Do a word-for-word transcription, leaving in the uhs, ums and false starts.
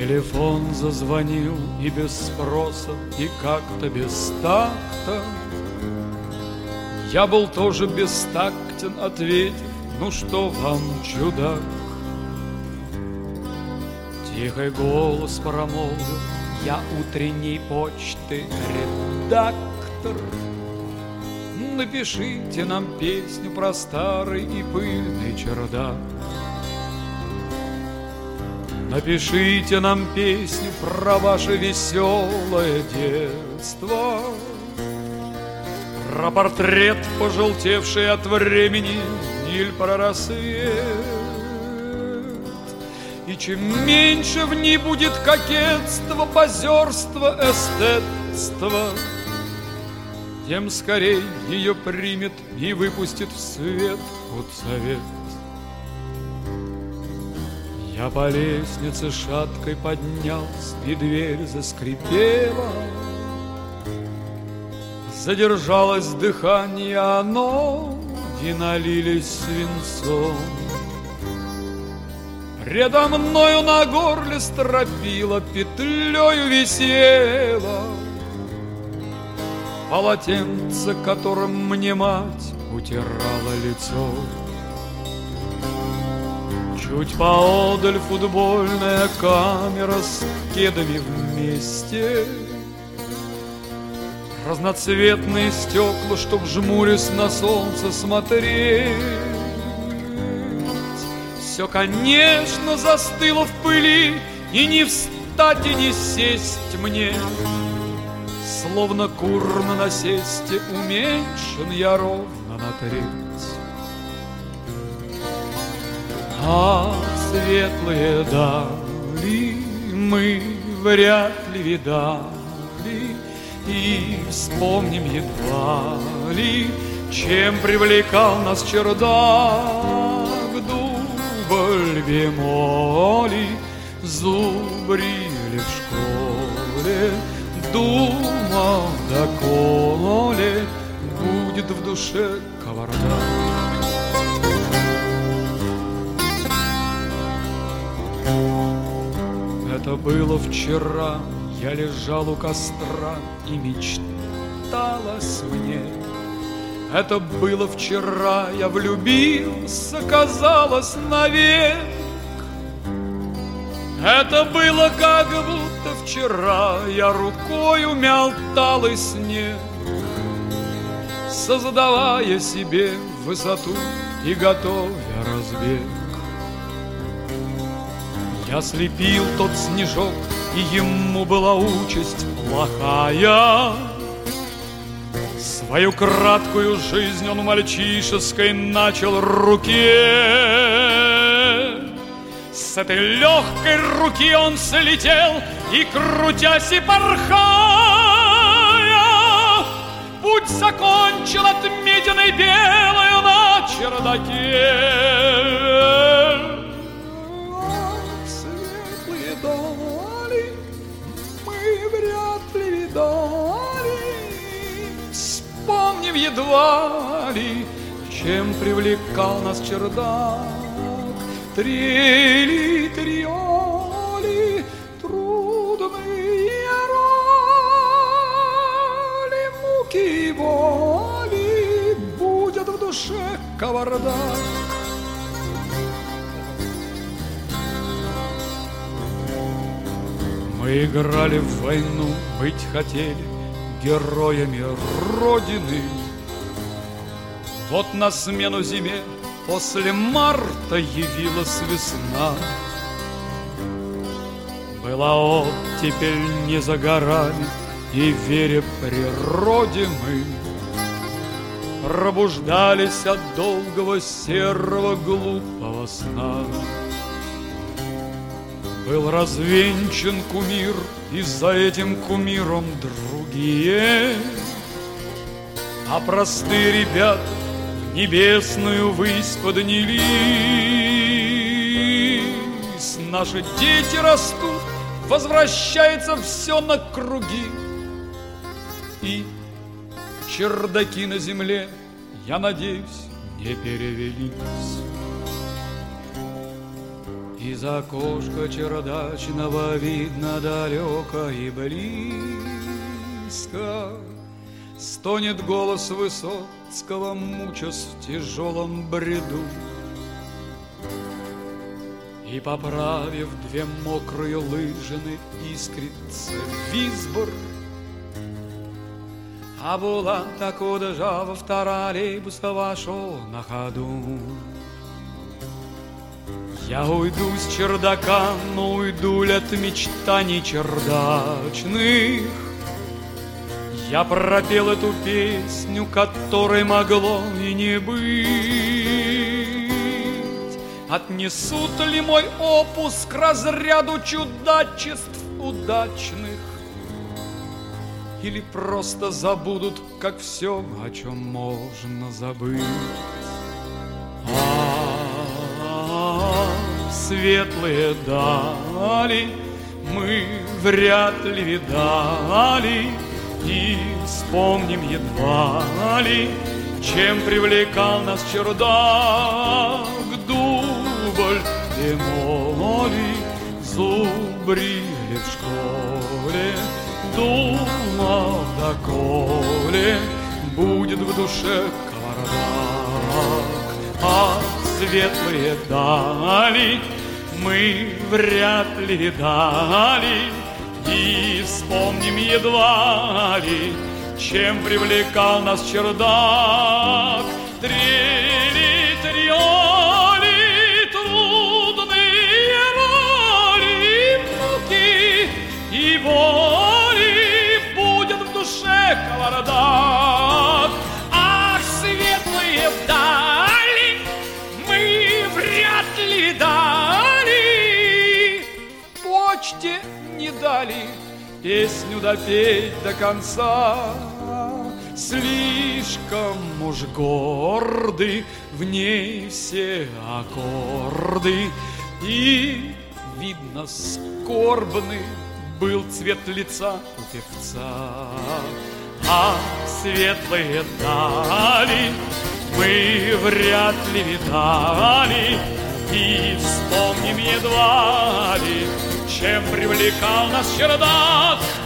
Телефон зазвонил и без спроса, и как-то без такта. Я был тоже бестактен, ответив: ну что вам, чудак? Тихий голос промолвил: я утренней почты редактор. Напишите нам песню про старый и пыльный чердак. Напишите нам песню про ваше веселое детство, про портрет, пожелтевший от времени, или про рассвет. И чем меньше в ней будет кокетства, позерства, эстетства, тем скорей ее примет и выпустит в свет худсовет. Я по лестнице шаткой поднялся, и дверь заскрипела. Задержалось дыхание, а ноги налились свинцом. Предо мною на горле стропила петлею висела полотенце, которым мне мать утирала лицо. Чуть поодаль футбольная камера с кедами вместе, разноцветные стекла, чтоб, жмурясь на солнце, смотреть. Все, конечно, застыло в пыли, и не встать, и не сесть мне. Словно кур на насесте, уменьшен я ровно на треть. А светлые дали мы вряд ли видали, и вспомним едва ли, чем привлекал нас чердак. Дубль бемоли зубрили в школе, думал, доколе будет в душе кавардак. Это было вчера, я лежал у костра, и мечталось мне. Это было вчера, я влюбился, казалось, навек. Это было как будто вчера, я рукою мял талый снег, создавая себе высоту и готовя разбег. Я слепил тот снежок, и ему была участь плохая. Свою краткую жизнь он мальчишеской начал руке. С этой легкой руки он слетел, и, крутясь и порхая, путь закончил отметиной белою на чердаке. Вспомним едва ли, чем привлекал нас чердак. Трели, триоли, трудные роли, муки и боли, будет в душе кавардак. Мы играли в войну, быть хотели героями Родины. Вот на смену зиме после марта явилась весна. Была оттепель не за горами, и, веря природе, мы пробуждались от долгого серого глупого сна. Был развенчан кумир, и за этим кумиром другие, а простые ребята в небесную высь поднялись. Наши дети растут, возвращается все на круги, и чердаки на земле, я надеюсь, не перевелись. Из окошка чердачного видно далеко и близко. Стонет голос Высоцкого, мучась в тяжелом бреду. И, поправив две мокрые лыжины, искрится визбор. А була таку держава в троллейбуса вошел на ходу. Я уйду с чердака, но уйду ли от мечтаний чердачных. Я пропел эту песню, которой могло и не быть. Отнесут ли мой опус к разряду чудачеств удачных? Или просто забудут, как все, о чем можно забыть? А, светлые дали мы вряд ли видали, и вспомним едва ли, чем привлекал нас чердак. Дубль и моли зубрили в школе, думал, доколе будет в душе кавардак. А светлые дали мы вряд ли видали, и вспомним едва ли, чем привлекал нас чердак. Трели, трёли, трудные роли, муки и боли, будет в душе кавардак. Ах, светлые вдали, мы вряд ли дали, почте не дали песню допеть до конца. Слишком уж горды в ней все аккорды, и, видно, скорбный был цвет лица у певца. А светлые дали мы вряд ли видали, и вспомним едва ли, чем привлекал нас чердак.